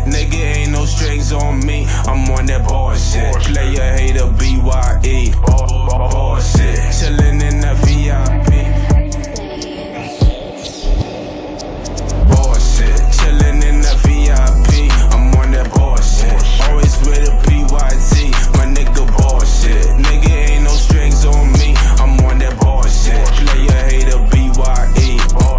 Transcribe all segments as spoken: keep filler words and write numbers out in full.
Nigga ain't no strings on me, I'm on that bullshit. Player hater B Y E, bullshit. Chillin' in the V I P. Bullshit. Chillin' in the V I P, I'm on that bullshit. Always with a P Y T, my nigga bullshit. Nigga ain't no strings on me, I'm on that bullshit. Player hater B Y E,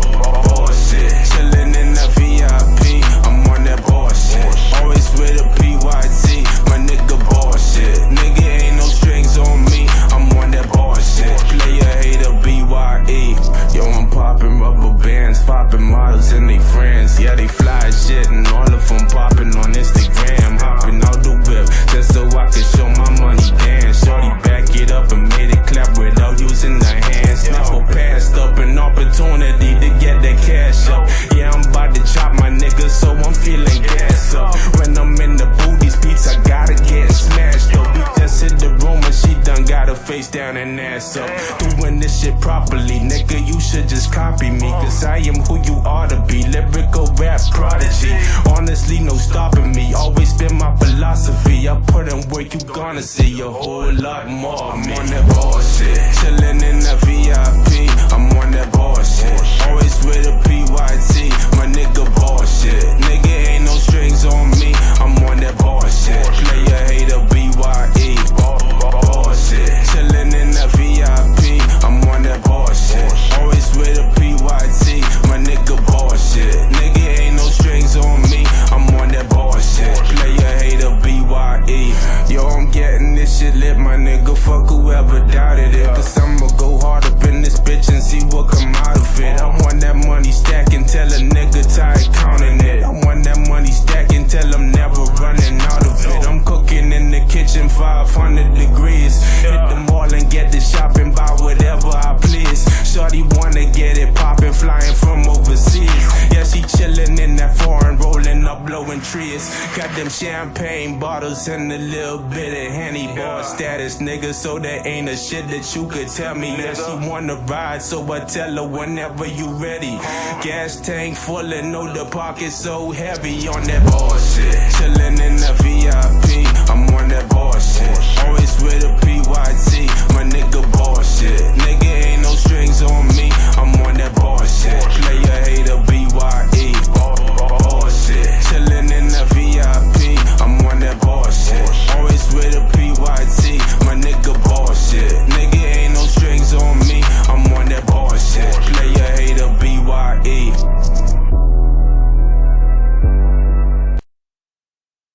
bullshit. Chillin' in the V I P, I'm on that bullshit. Always with a P Y T, my nigga bullshit. Nigga ain't no strings on me, I'm on that bullshit. Player hater B Y E. Yo, I'm poppin' rubber bands, poppin' models and they friends. Yeah, they fly as shit and all of them poppin' on Instagram. Hoppin' out the whip just so I can show my money dance. Shorty back it up and made it clap without using the hands. Never passed up an opportunity to get that cash up. Yeah, I'm about to chop my nigga, so I'm feeling gas up. When I'm in the booth, these beats I gotta get smashed up. We just hit the room and she done got her face down and ass up. Doing this shit properly, nigga, you should just copy me, cause I am who you ought to be. Lyrical rap prodigy, honestly no stopping me. Always been my philosophy, I put in work, you gonna see a whole lot more. I'm on that bullshit, chillin' in the V I P, I'm on that bullshit. Always with a P Y T, my nigga bullshit. Nigga ain't no strings on me, I'm on that bullshit. Player hater B Y E, bullshit. Chillin' in the V I P, I'm on that bullshit. Always with a P Y T, my nigga bullshit. Nigga ain't no strings on me, I'm on that bullshit. Player hater B Y E. Yo, I'm getting this shit lit, my nigga. Fuck whoever doubted it, cause I'ma go hard up in this bitch and see what come out of it. I want that money stacking till a nigga tired counting it. I want that money stacking till I'm never running out of it. I'm cooking in the kitchen five hundred degrees. Hit the mall and get the shopping, buy whatever I please. Shorty wanna get it poppin', flying from overseas. Yeah, she chillin' in that foreign, rolling up, blowing trees. Got them champagne bottles and a little bit of Henny. Bar status, nigga, so there ain't a shit that you could tell me. Yeah, she wanna ride, so I tell her whenever you ready. Gas tank full and know the pocket so heavy on that bullshit. Chillin' in the V I P, I'm on that bullshit. Always with a P Y T, my nigga bullshit.